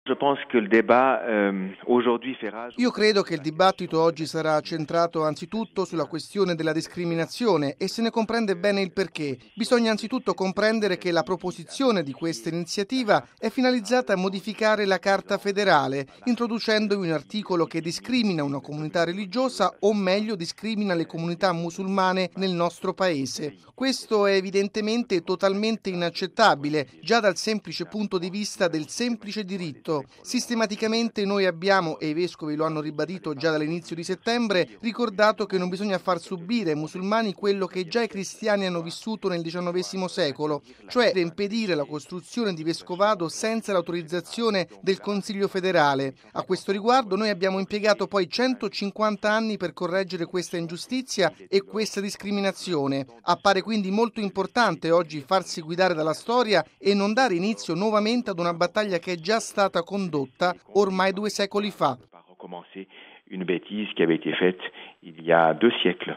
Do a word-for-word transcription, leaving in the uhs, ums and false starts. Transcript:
Io credo che il dibattito oggi sarà centrato anzitutto sulla questione della discriminazione e se ne comprende bene il perché. Bisogna anzitutto comprendere che la proposizione di questa iniziativa è finalizzata a modificare la Carta federale, introducendovi un articolo che discrimina una comunità religiosa o meglio discrimina le comunità musulmane nel nostro paese. Questo è evidentemente totalmente inaccettabile, già dal semplice punto di vista del semplice diritto. Sistematicamente noi abbiamo, e i vescovi lo hanno ribadito già dall'inizio di settembre, ricordato che non bisogna far subire ai musulmani quello che già i cristiani hanno vissuto nel diciannovesimo secolo, cioè impedire la costruzione di vescovado senza l'autorizzazione del Consiglio federale. A questo riguardo noi abbiamo impiegato poi centocinquanta anni per correggere questa ingiustizia e questa discriminazione. Appare quindi molto importante oggi farsi guidare dalla storia e non dare inizio nuovamente ad una battaglia che è già stata condotta ormai due secoli fa. Une bêtise qui avait été faite il y a deux siècles.